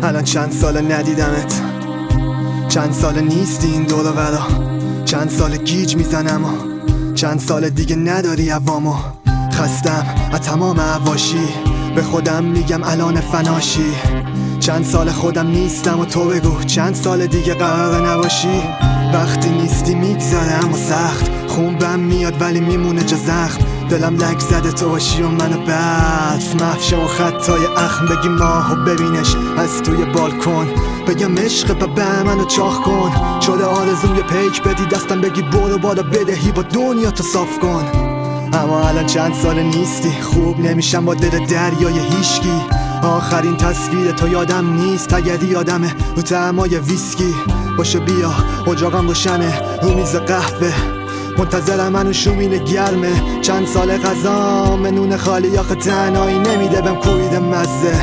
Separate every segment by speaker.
Speaker 1: الان چند سال ندیدمت، چند سال نیستی این دور و برا، چند سال گیج میزنم و چند سال دیگه نداری عوامو. خستم از تمام عواشی، به خودم میگم الان فناشی. چند سال خودم نیستم و تو بگو چند سال دیگه قرار نباشی. وقتی نیستی میگذره اما سخت، خون بم میاد ولی میمونه جا زخم. دلم لک زده تو باشی و منو برف مفشه و خطای اخم. بگی ماهو ببینش از توی بالکن، بگم عشق به منو چاخ کن. شده آرزوم یه پیک بدی دستم بگی برو بالا بدهی با دنیا تو صاف کن. اما الان چند سال نیستی، خوب نمیشم با دل دریای هیشگی. آخرین تصویر تو یادم نیست، تگری یادمه رو طعمای ویسکی. باشه بیا اجاقم روشنه رو میز قهوه، منتظرم منو شومینه گرمه. چند سال غذام نون خالی آخه تنهایی نمیده بهم کوبیده مزه.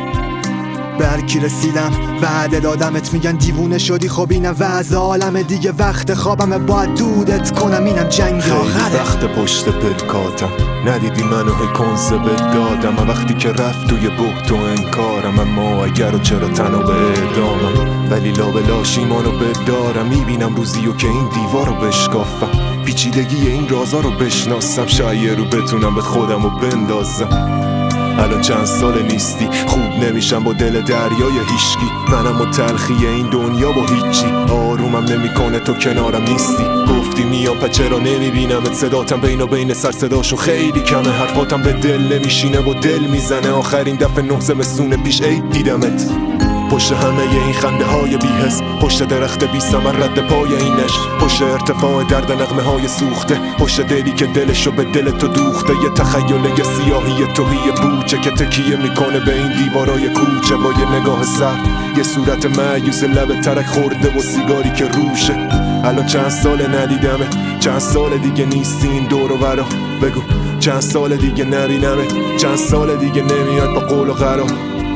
Speaker 1: به هر کی رسیدم وعده دادمت میگن دیوونه شدی، خب اینم وضع عالمه دیگه. وقت خوابمه باید دودت کنم، اینم جنگ آخره.
Speaker 2: خیلی وقت پشت پلکاتم ندیدی منو هی کنسه دادم. وقتی که رفت توی بهت و انکارم، اما اگر و چرا تنها به اعدامم. ولی لابلاش ایمانو بدارم، میبینم روزیو که این دیوارو بشکافم. پیچیدگی این رازا رو بشناسم، شاید رو بتونم به خودم رو بندازم. الان چند سال نیستی، خوب نمیشم با دل دریای هیشگی. منم و تلخی این دنیا با هیچی، آرومم نمیکنه تو کنارم نیستی. گفتی میام پس چرا نمیبینمت، صداتم بین و بین سر صداشو خیلی کمه. حرفاتم به دل نمیشینه و دل میزنه، آخرین دفعه 9 زمستون پیش عید دیدمت. پشت همه این خنده های بی‌حس، پشت درخت بی ثمر رد پای اینش، پشت ارتفاع درد نغمه های سوخته، پشت دلی که دلشو به دل تو دوخته. یه تخیل یه سیاهی توهی بوچه که تکیه میکنه به این دیوارای کوچه. با یه نگاه سر یه صورت مایوس، لب ترک خورده و سیگاری که روشه. الان چند سال ندیدمت، چند سال دیگه نیستی این دور و برا. بگو چند سال دیگه نبینمت، چند سال دیگه نمیاد با قول و قرار.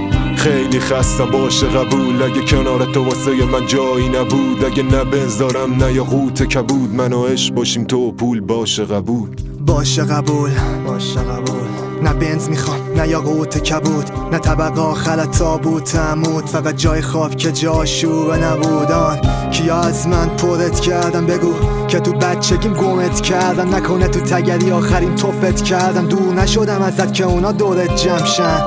Speaker 2: خیلی خسته باشه قبول، اگه کنار تو واسه من جایی نبود. اگه نه بنزارم نه یا قوت کبود، من و عشق باشیم تو پول باشه قبول.
Speaker 1: باشه قبول، باشه قبول. نه بنز میخوام نه یا قوت کبود، نه طبق آخر تابوت عمود. فقط جای خواب که جاشوبه نبودان. کیا از من پرت کردم بگو که تو بچگیم گمت کردم. نکنه تو تگری آخرین توفت کردم، دور نشدم ازت که اونا دورت جمشن.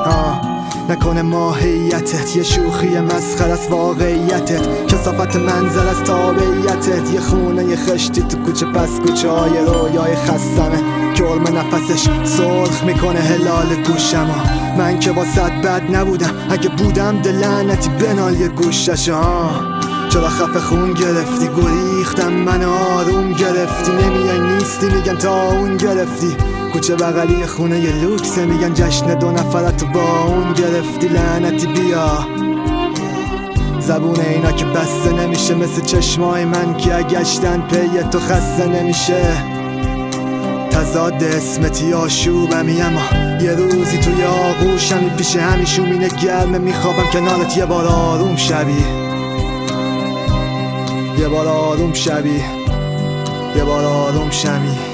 Speaker 1: نکنه ماهیتت یه شوخی مسخره از واقعیتت، کثافت منظر از تابعیتت. یه خونه یه خشتی تو کوچه پس کوچه های رویای خستمه، که علم نفسش سرخ میکنه هلال گوشم. من که واسط بد نبودم، اگه بودم دل لعنتی بنال یه گوشش. چرا خفه خون گرفتی گریختم من آروم گرفتی. نمیای نیستی میگن تا اون گرفتی، کوچه بغلی خونه یه لوکسه میگن جشن 2 نفرت با اون گرفتی. لعنتی بیا زبون اینا که بسته نمیشه، مثل چشمای من که اگشتن پی تو خسته نمیشه. تضاد اسمتی آشوبمی، اما یه روزی توی آغوشمی پیش همیشون گرمه. میخوابم کنارت یه بار آروم شبی، یه بار آروم شبی، یه بار آروم شمی.